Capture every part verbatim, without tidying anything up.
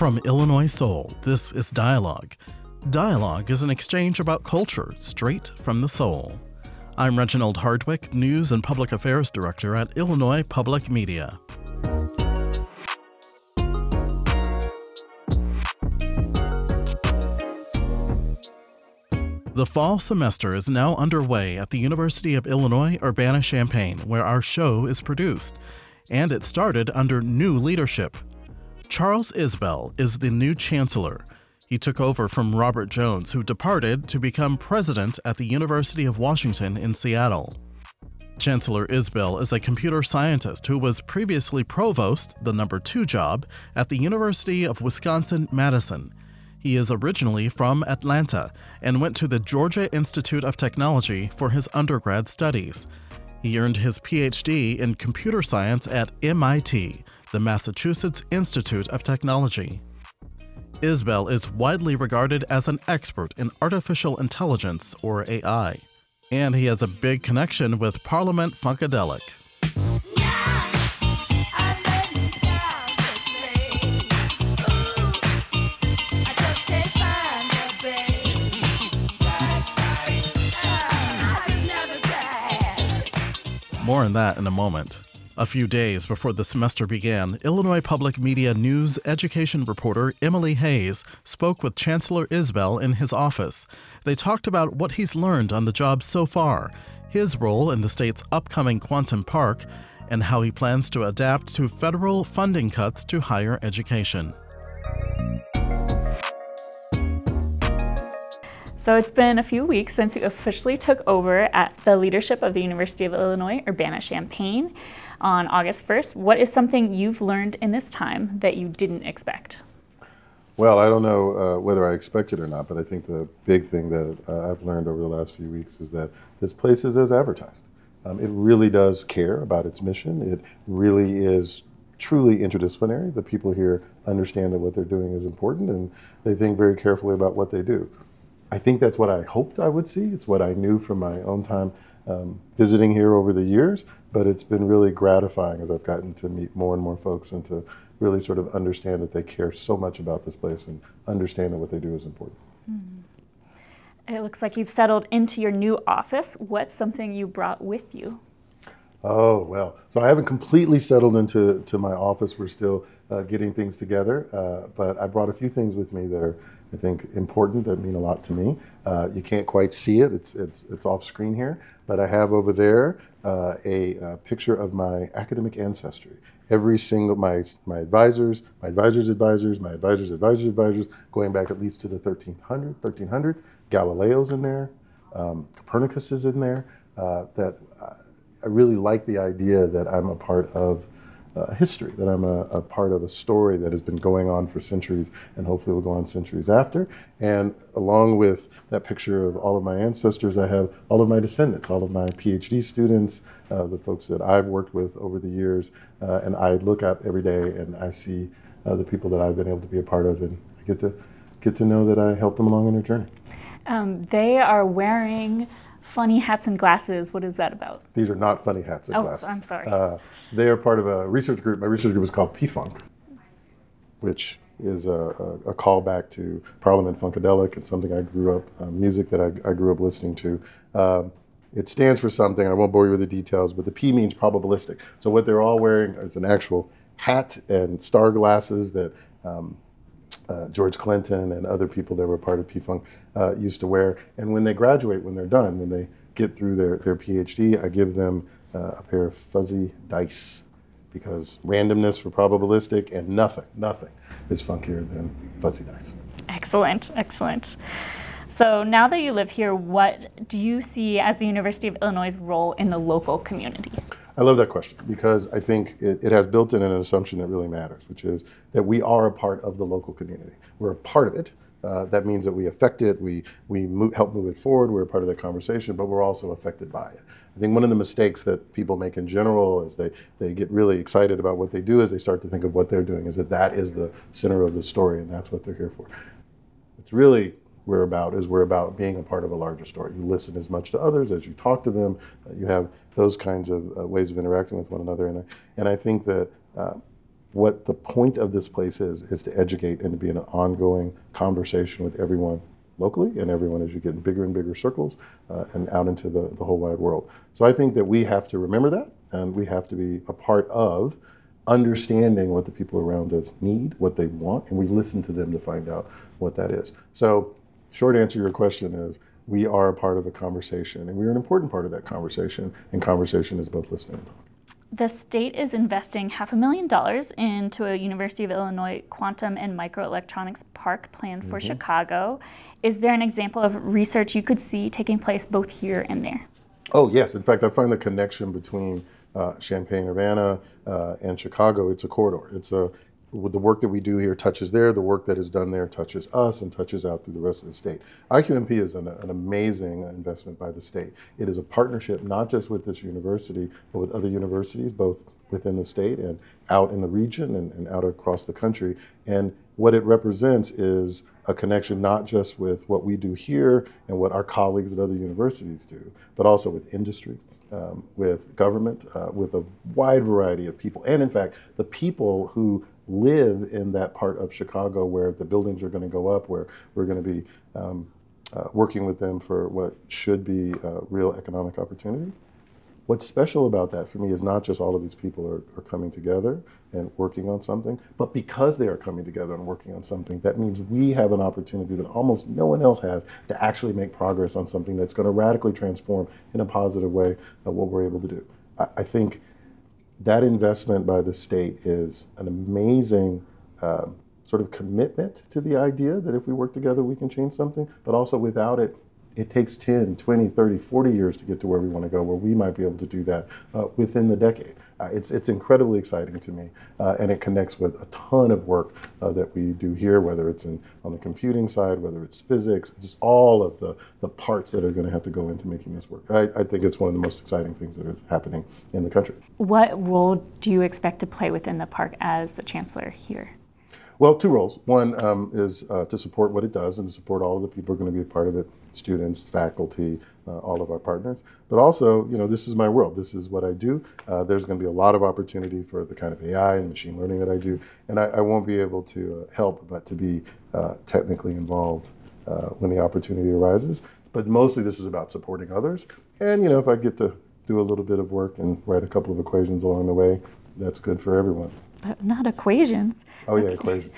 From Illinois Soul, this is Dialogue. Dialogue is an exchange about culture straight from the soul. I'm Reginald Hardwick, News and Public Affairs Director at Illinois Public Media. The fall semester is now underway at the University of Illinois Urbana-Champaign, where our show is produced, and it started under new leadership. Charles Isbell is the new chancellor. He took over from Robert Jones, who departed to become president at the University of Washington in Seattle. Chancellor Isbell is a computer scientist who was previously provost, the number two job, at the University of Wisconsin-Madison. He is originally from Atlanta and went to the Georgia Institute of Technology for his undergrad studies. He earned his P H D in computer science at M I T, the Massachusetts Institute of Technology. Isbell is widely regarded as an expert in artificial intelligence, or A I, and he has a big connection with Parliament Funkadelic. More on that in a moment. A few days before the semester began, Illinois Public Media News education reporter Emily Hayes spoke with Chancellor Isbell in his office. They talked about what he's learned on the job so far, his role in the state's upcoming Quantum Park, and how he plans to adapt to federal funding cuts to higher education. So it's been a few weeks since you officially took over at the leadership of the University of Illinois Urbana-Champaign on August first. What is something you've learned in this time that you didn't expect? Well, I don't know uh, whether I expect it or not, but I think the big thing that uh, I've learned over the last few weeks is that this place is as advertised. Um, it really does care about its mission. It really is truly interdisciplinary. The people here understand that what they're doing is important, and they think very carefully about what they do. I think that's what I hoped I would see. It's what I knew from my own time um, visiting here over the years, but it's been really gratifying as I've gotten to meet more and more folks and to really sort of understand that they care so much about this place and understand that what they do is important. Mm-hmm. It looks like you've settled into your new office. What's something you brought with you? Oh, well, so I haven't completely settled into to my office. We're still uh, getting things together, uh, but I brought a few things with me that are, I think, important, that mean a lot to me. Uh, you can't quite see it, it's it's it's off screen here, but I have over there uh, a, a picture of my academic ancestry. Every single, my my advisors, my advisors' advisors, my advisors' advisors' advisors, going back at least to the thirteen hundred, thirteen hundred, Galileo's in there, um, Copernicus is in there, uh, that uh, I really like the idea that I'm a part of uh, history, that I'm a, a part of a story that has been going on for centuries and hopefully will go on centuries after. And along with that picture of all of my ancestors, I have all of my descendants, all of my P H D students, uh, the folks that I've worked with over the years. Uh, and I look up every day and I see uh, the people that I've been able to be a part of, and I get to get to know that I helped them along on their journey. Um, they are wearing funny hats and glasses. What is that about? These are not funny hats and oh, glasses. I'm sorry. Uh, they are part of a research group. My research group is called P-Funk, which is a, a, a callback to Parliament Funkadelic and something I grew up, uh, music that I, I grew up listening to. Um, it stands for something, I won't bore you with the details, but the P means probabilistic. So what they're all wearing is an actual hat and star glasses that um, Uh, George Clinton and other people that were part of P-Funk uh, used to wear. And when they graduate, when they're done, when they get through their, their P H D, I give them uh, a pair of fuzzy dice, because randomness for probabilistic, and nothing, nothing is funkier than fuzzy dice. Excellent, excellent. So now that you live here, what do you see as the University of Illinois' role in the local community? I love that question, because I think it, it has built in an assumption that really matters, which is that we are a part of the local community. We're a part of it. Uh, that means that we affect it, we, we move, help move it forward, we're a part of the conversation, but we're also affected by it. I think one of the mistakes that people make in general is they, they get really excited about what they do as they start to think of what they're doing, is that that is the center of the story and that's what they're here for. It's really we're about is we're about being a part of a larger story. You listen as much to others as you talk to them. Uh, you have those kinds of uh, ways of interacting with one another. And I, and I think that uh, what the point of this place is, is to educate and to be in an ongoing conversation with everyone locally and everyone as you get in bigger and bigger circles uh, and out into the, the whole wide world. So I think that we have to remember that, and we have to be a part of understanding what the people around us need, what they want, and we listen to them to find out what that is. So short answer to your question is, we are a part of a conversation, and we are an important part of that conversation, and conversation is both listening and talking. The state is investing half a million dollars into a University of Illinois quantum and microelectronics park planned for mm-hmm. Chicago. Is there an example of research you could see taking place both here and there? Oh, yes. In fact, I find the connection between uh, Champaign-Urbana uh, and Chicago, it's a corridor. It's a The work that we do here touches there, the work that is done there touches us and touches out through the rest of the state. I Q M P is an, an amazing investment by the state. It is a partnership not just with this university, but with other universities, both within the state and out in the region and, and out across the country. And what it represents is a connection not just with what we do here and what our colleagues at other universities do, but also with industry, um, with government, uh, with a wide variety of people. And in fact, the people who live in that part of Chicago where the buildings are going to go up, where we're going to be um, uh, working with them for what should be uh, real economic opportunity. What's special about that for me is not just all of these people are, are coming together and working on something, but because they are coming together and working on something, that means we have an opportunity that almost no one else has to actually make progress on something that's going to radically transform in a positive way uh, what we're able to do. I, I think that investment by the state is an amazing uh, sort of commitment to the idea that if we work together, we can change something, but also without it, it takes ten, twenty, thirty, forty years to get to where we want to go, where we might be able to do that uh, within the decade. Uh, it's it's incredibly exciting to me, uh, and it connects with a ton of work uh, that we do here, whether it's in on the computing side, whether it's physics, just all of the, the parts that are going to have to go into making this work. I, I think it's one of the most exciting things that is happening in the country. What role do you expect to play within the park as the chancellor here? Well, two roles. One um, is uh, to support what it does and to support all of the people who are going to be a part of it, students, faculty, uh, all of our partners. But also, you know, this is my world. This is what I do. Uh, there's going to be a lot of opportunity for the kind of A I and machine learning that I do. And I, I won't be able to uh, help but to be uh, technically involved uh, when the opportunity arises. But mostly this is about supporting others. And, you know, if I get to do a little bit of work and write a couple of equations along the way, that's good for everyone. But not equations. Oh, yeah, equations.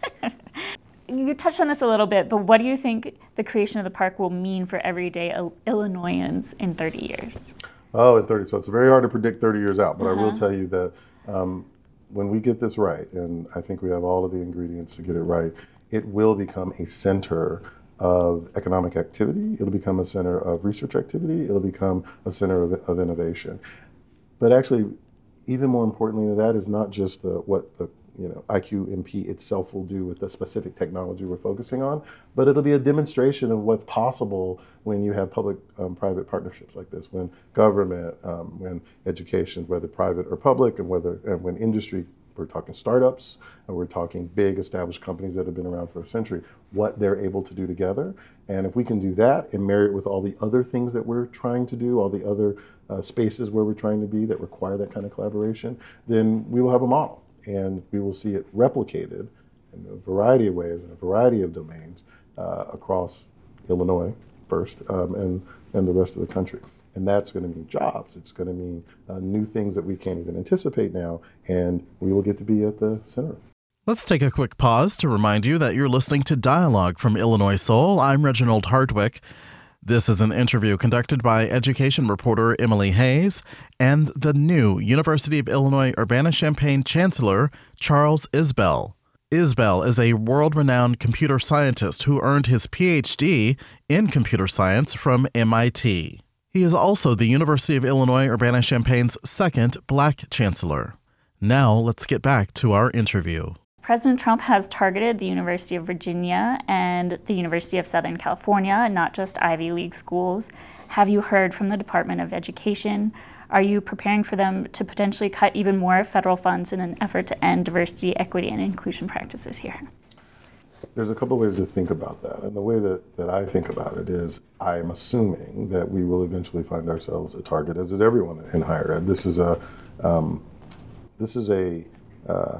You touched on this a little bit, but what do you think the creation of the park will mean for everyday Illinoisans in thirty years? Oh, in thirty. So it's very hard to predict thirty years out, but uh-huh. I will tell you that um, when we get this right, and I think we have all of the ingredients to get it right, it will become a center of economic activity. It'll become a center of research activity. It'll become a center of, of innovation. But actually, even more importantly than that is not just the, what the you know, I Q M P itself will do with the specific technology we're focusing on, but it'll be a demonstration of what's possible when you have public-private um, partnerships like this, when government, um, when education, whether private or public, and whether and when industry, we're talking startups, and we're talking big established companies that have been around for a century, what they're able to do together. And if we can do that and marry it with all the other things that we're trying to do, all the other uh, spaces where we're trying to be that require that kind of collaboration, then we will have a model. And we will see it replicated in a variety of ways, in a variety of domains uh, across Illinois first um, and, and the rest of the country. And that's going to mean jobs. It's going to mean uh, new things that we can't even anticipate now, and we will get to be at the center. Let's take a quick pause to remind you that you're listening to Dialogue from Illinois Soul. I'm Reginald Hardwick. This is an interview conducted by education reporter Emily Hayes and the new University of Illinois Urbana-Champaign Chancellor, Charles Isbell. Isbell is a world-renowned computer scientist who earned his P H D in computer science from M I T. He is also the University of Illinois Urbana-Champaign's second Black chancellor. Now let's get back to our interview. President Trump has targeted the University of Virginia and the University of Southern California, not just Ivy League schools. Have you heard from the Department of Education? Are you preparing for them to potentially cut even more federal funds in an effort to end diversity, equity, and inclusion practices here? There's a couple of ways to think about that. And the way that, that I think about it is I'm assuming that we will eventually find ourselves a target, as is everyone in higher ed. This is a, um, this is a, uh,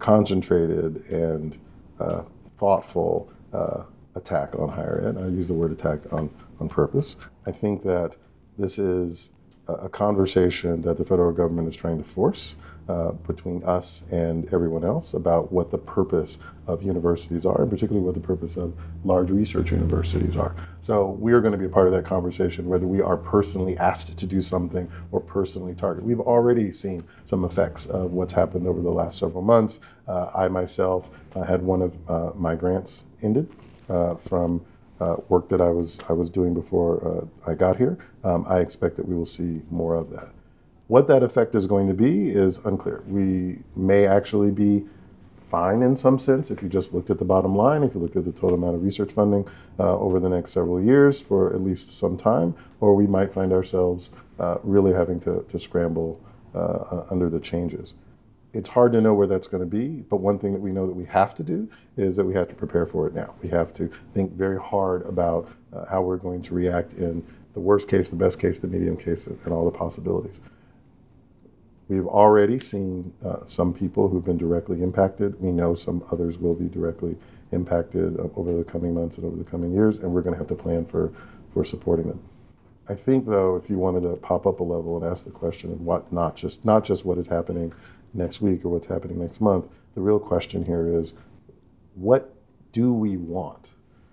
concentrated and uh, thoughtful uh, attack on higher ed. I use the word attack on, on purpose. I think that this is a, a conversation that the federal government is trying to force uh, between us and everyone else about what the purpose of universities are, and particularly what the purpose of large research universities are. So we're going to be a part of that conversation, whether we are personally asked to do something or personally targeted. We've already seen some effects of what's happened over the last several months. Uh, I myself uh, had one of uh, my grants ended uh, from uh, work that I was I was doing before uh, I got here. Um, I expect that we will see more of that. What that effect is going to be is unclear. We may actually be fine in some sense if you just looked at the bottom line, if you looked at the total amount of research funding uh, over the next several years for at least some time, or we might find ourselves uh, really having to, to scramble uh, under the changes. It's hard to know where that's going to be, but one thing that we know that we have to do is that we have to prepare for it now. We have to think very hard about uh, how we're going to react in the worst case, the best case, the medium case, and all the possibilities. We've already seen uh, some people who've been directly impacted. We know some others will be directly impacted uh, over the coming months and over the coming years, and we're going to have to plan for, for supporting them. I think, though, if you wanted to pop up a level and ask the question of what, not just not just what is happening next week or what's happening next month, the real question here is, what do we want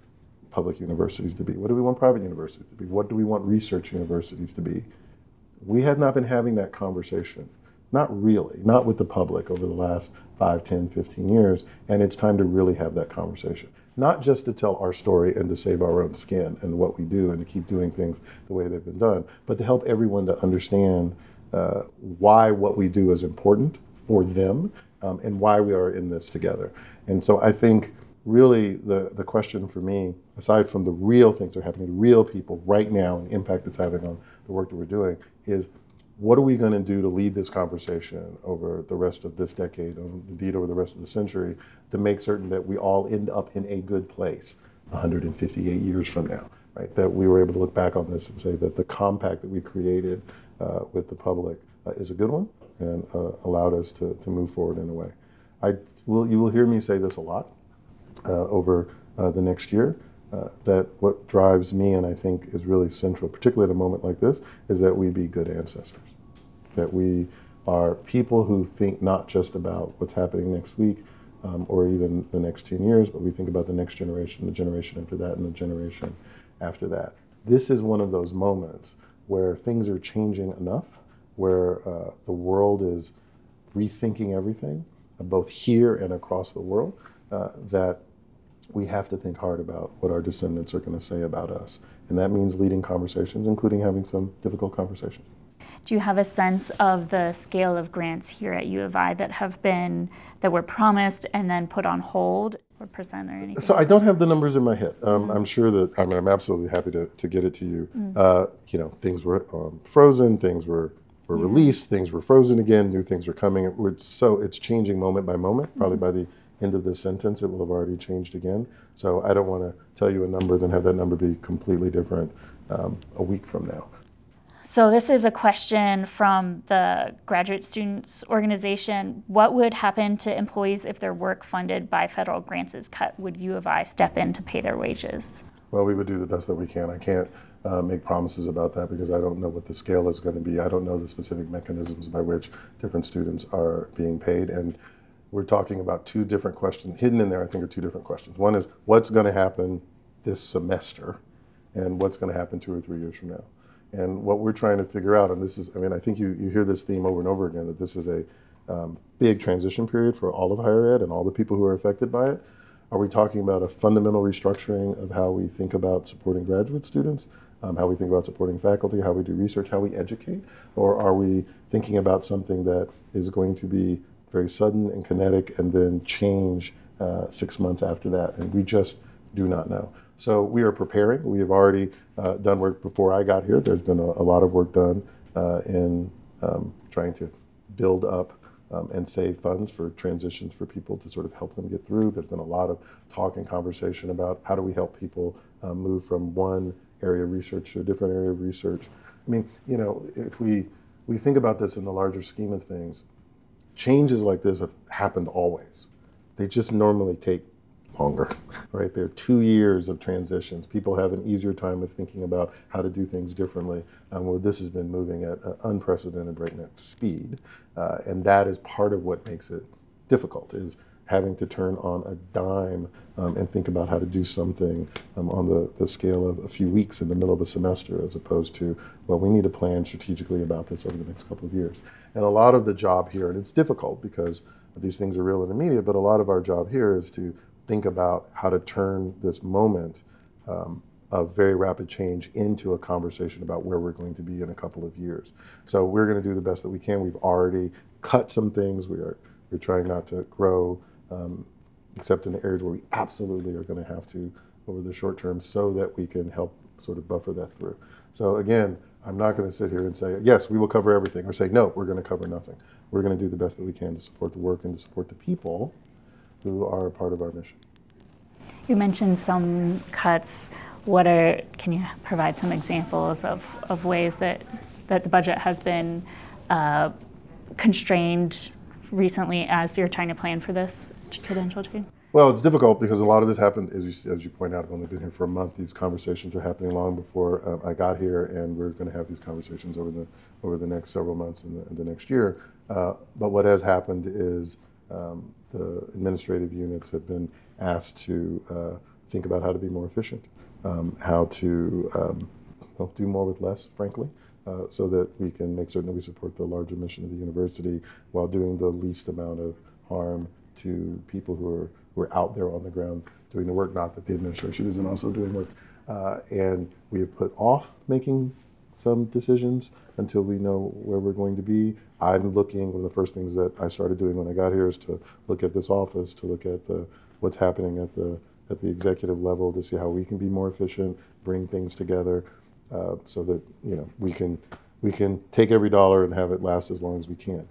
public universities to be? What do we want private universities to be? What do we want research universities to be? We have not been having that conversation. Not really, not with the public over the last five, ten, fifteen years, and it's time to really have that conversation. Not just to tell our story and to save our own skin and what we do and to keep doing things the way they've been done, but to help everyone to understand uh, why what we do is important for them um, and why we are in this together. And so I think really the, the question for me, aside from the real things that are happening to real people right now and the impact it's having on the work that we're doing, is what are we going to do to lead this conversation over the rest of this decade, and indeed over the rest of the century, to make certain that we all end up in a good place one hundred fifty-eight years from now, right? That we were able to look back on this and say that the compact that we created uh, with the public uh, is a good one and uh, allowed us to, to move forward in a way. I will, you will hear me say this a lot uh, over uh, the next year. Uh, that what drives me, and I think is really central, particularly at a moment like this, is that we be good ancestors. That we are people who think not just about what's happening next week um, or even the next ten years, but we think about the next generation, the generation after that, and the generation after that. This is one of those moments where things are changing enough, where uh, the world is rethinking everything, uh, both here and across the world, uh, that we have to think hard about what our descendants are going to say about us. And that means leading conversations, including having some difficult conversations. Do you have a sense of the scale of grants here at U of I that have been, that were promised and then put on hold, or percent or anything? So I don't have the numbers in my head. Um, mm-hmm. I'm sure that, I mean, I'm absolutely happy to, to get it to you. Mm-hmm. Uh, you know, things were um, frozen, things were, were yeah. released, things were frozen again, new things were coming. It's so it's changing moment by moment, probably mm-hmm. by the end of this sentence, it will have already changed again. So I don't want to tell you a number, then have that number be completely different um, a week from now. So this is a question from the Graduate Students Organization. What would happen to employees if their work funded by federal grants is cut? Would U of I step in to pay their wages? Well, we would do the best that we can. I can't uh, make promises about that because I don't know what the scale is going to be. I don't know the specific mechanisms by which different students are being paid. And we're talking about two different questions. Hidden in there, I think, are two different questions. One is what's going to happen this semester and what's going to happen two or three years from now. And what we're trying to figure out, and this is, I mean, I think you, you hear this theme over and over again, that this is a um, big transition period for all of higher ed and all the people who are affected by it. Are we talking about a fundamental restructuring of how we think about supporting graduate students, um, how we think about supporting faculty, how we do research, how we educate? Or are we thinking about something that is going to be very sudden and kinetic and then change uh, six months after that? And we just do not know. So we are preparing. We have already uh, done work before I got here. There's been a, a lot of work done uh, in um, trying to build up um, and save funds for transitions for people to sort of help them get through. There's been a lot of talk and conversation about how do we help people um, move from one area of research to a different area of research. I mean, you know, if we, we think about this in the larger scheme of things, changes like this have happened always. They just normally take longer, right? There are two years of transitions. People have an easier time of thinking about how to do things differently, um, where this has been moving at an unprecedented breakneck speed. Uh, and that is part of what makes it difficult, is having to turn on a dime um, and think about how to do something um, on the, the scale of a few weeks in the middle of a semester, as opposed to, well, we need to plan strategically about this over the next couple of years. And a lot of the job here, and it's difficult because these things are real and immediate, but a lot of our job here is to think about how to turn this moment um, of very rapid change into a conversation about where we're going to be in a couple of years. So we're going to do the best that we can. We've already cut some things. We are, we're trying not to grow, um, except in the areas where we absolutely are going to have to over the short term, so that we can help sort of buffer that through. So again, I'm not going to sit here and say, yes, we will cover everything, or say, no, we're going to cover nothing. We're going to do the best that we can to support the work and to support the people who are a part of our mission. You mentioned some cuts. What are, can you provide some examples of, of ways that, that the budget has been uh, constrained recently as you're trying to plan for this potential change? Well, it's difficult because a lot of this happened, as you, as you point out, I've only been here for a month. These conversations are happening long before uh, I got here, and we're going to have these conversations over the over the next several months and the, and the next year. Uh, but what has happened is um, the administrative units have been asked to uh, think about how to be more efficient, um, how to um, well, do more with less, frankly, uh, so that we can make certain that we support the larger mission of the university while doing the least amount of harm to people who are who are out there on the ground doing the work. Not that the administration isn't also doing work. Uh, and we have put off making some decisions until we know where we're going to be. I'm looking, one of the first things that I started doing when I got here is to look at this office, to look at the what's happening at the at the executive level, to see how we can be more efficient, bring things together, uh, so that you know we can we can take every dollar and have it last as long as we can.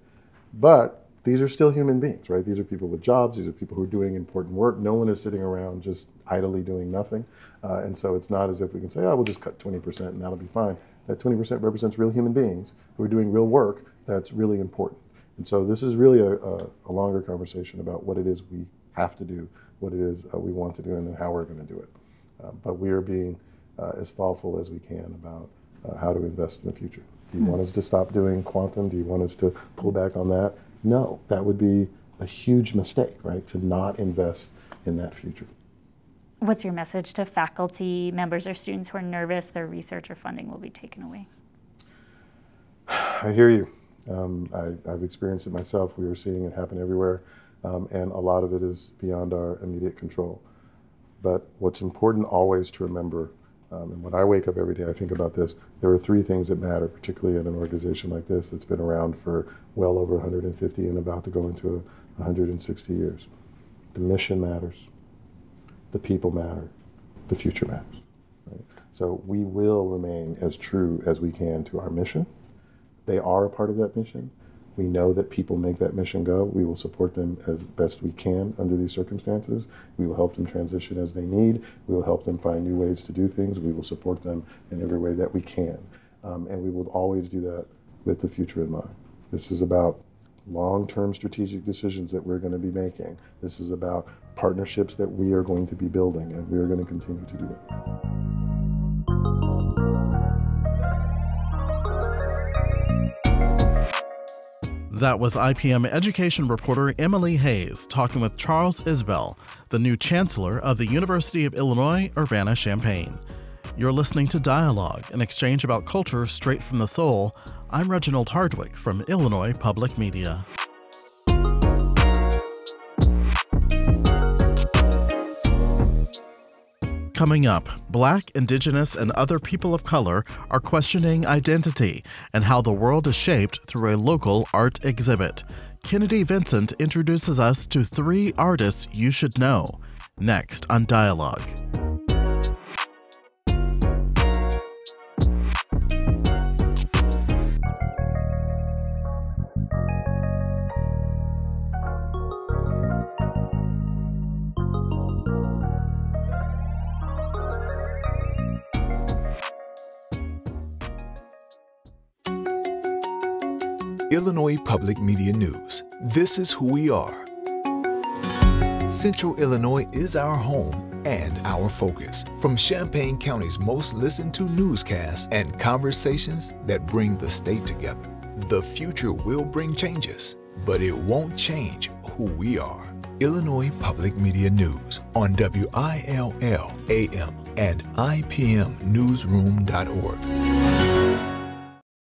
But these are still human beings, right? These are people with jobs. These are people who are doing important work. No one is sitting around just idly doing nothing. Uh, and so it's not as if we can say, oh, we'll just cut twenty percent and that'll be fine. That twenty percent represents real human beings who are doing real work that's really important. And so this is really a, a, a longer conversation about what it is we have to do, what it is uh, we want to do, and then how we're going to do it. Uh, but we are being uh, as thoughtful as we can about uh, how to invest in the future. Do you mm-hmm. want us to stop doing quantum? Do you want us to pull back on that? No, that would be a huge mistake, right, to not invest in that future. What's your message to faculty members or students who are nervous their research or funding will be taken away? I hear you. Um, I, I've experienced it myself. We are seeing it happen everywhere, um, and a lot of it is beyond our immediate control. But what's important always to remember, Um, and when I wake up every day, I think about this. There are three things that matter, particularly at an organization like this that's been around for well over one hundred fifty and about to go into one hundred sixty years. The mission matters. The people matter. The future matters. Right? So we will remain as true as we can to our mission. They are a part of that mission. We know that people make that mission go. We will support them as best we can under these circumstances. We will help them transition as they need. We will help them find new ways to do things. We will support them in every way that we can. Um, and we will always do that with the future in mind. This is about long-term strategic decisions that we're going to be making. This is about partnerships that we are going to be building, and we are going to continue to do that. That was I P M education reporter Emily Hayes talking with Charles Isbell, the new chancellor of the University of Illinois Urbana-Champaign. You're listening to Dialogue, an exchange about culture straight from the soul. I'm Reginald Hardwick from Illinois Public Media. Coming up, Black, Indigenous, and other people of color are questioning identity and how the world is shaped through a local art exhibit. Kennedy Vincent introduces us to three artists you should know. Next on Dialogue. Illinois Public Media News. This is who we are. Central Illinois is our home and our focus. From Champaign County's most listened to newscasts and conversations that bring the state together. The future will bring changes, but it won't change who we are. Illinois Public Media News on W I L L A M and I P M newsroom dot org.